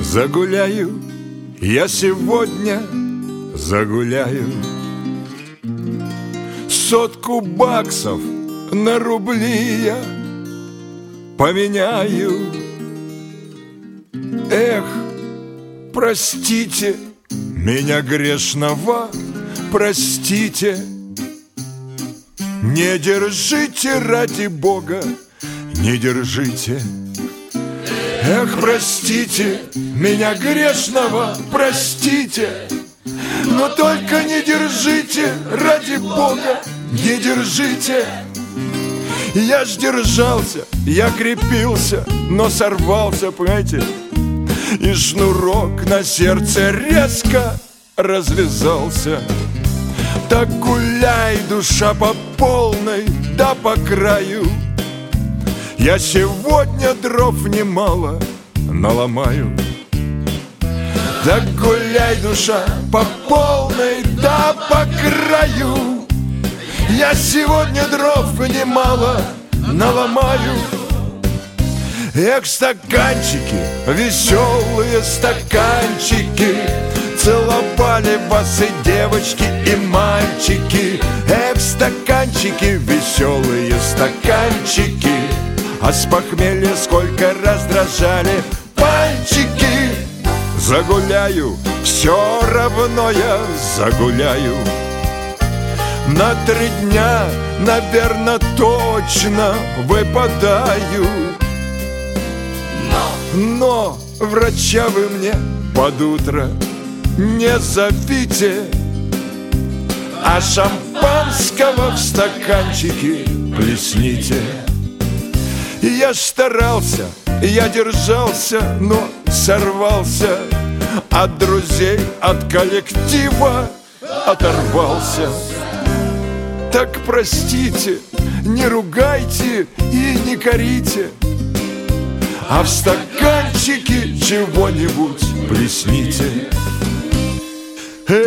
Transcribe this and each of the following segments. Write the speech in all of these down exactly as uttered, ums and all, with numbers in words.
Загуляю, я сегодня загуляю. Сотку баксов на рубли я поменяю. Эх, простите меня грешного, простите. Не держите, ради Бога, не держите. Эх, простите меня грешного, простите. Но только не держите, ради Бога, не держите. Я ж держался, я крепился, но сорвался, понимаете? И шнурок на сердце резко развязался. Так гуляй, душа, по полной, да по краю. Я сегодня дров немало наломаю. Так гуляй, душа, по полной, да по краю. Я сегодня дров немало наломаю. Эх, стаканчики, веселые стаканчики, целовали вас и девочки, и мальчики. Эх, стаканчики, веселые стаканчики, а с похмелья сколько раздражали пальчики. Загуляю, все равно я загуляю. На три дня, наверно, точно выпадаю. Но врача вы мне под утро не зовите, а шампанского в стаканчике плесните. Я старался, я держался, но сорвался. От друзей, от коллектива оторвался. Так простите, не ругайте и не корите, а в стаканчике чего-нибудь плесните. Эх,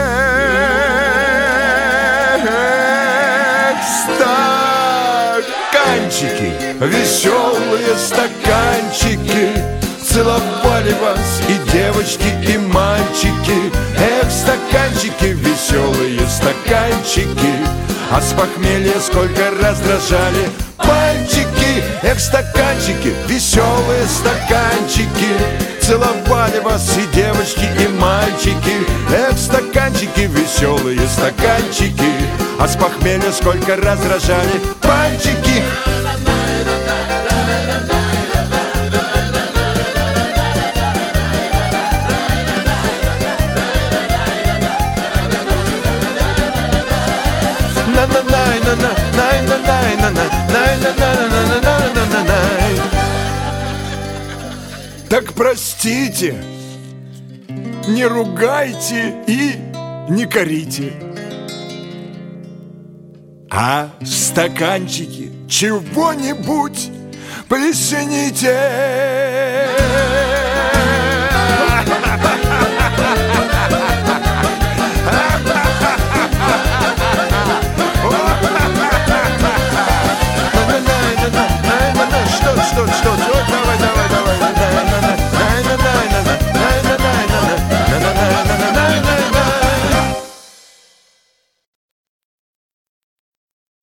стаканчики, веселые стаканчики, целовали вас и девочки, и мальчики. Эх, стаканчики, веселые стаканчики, а с похмелья сколько раздражали пальчики. Эх, стаканчики, веселые стаканчики, целовали вас и девочки, и мальчики. Эх, стаканчики, веселые стаканчики, а с похмелья сколько раздражали пальчики. Так простите, не ругайте и не корите, а в стаканчике чего-нибудь плесните.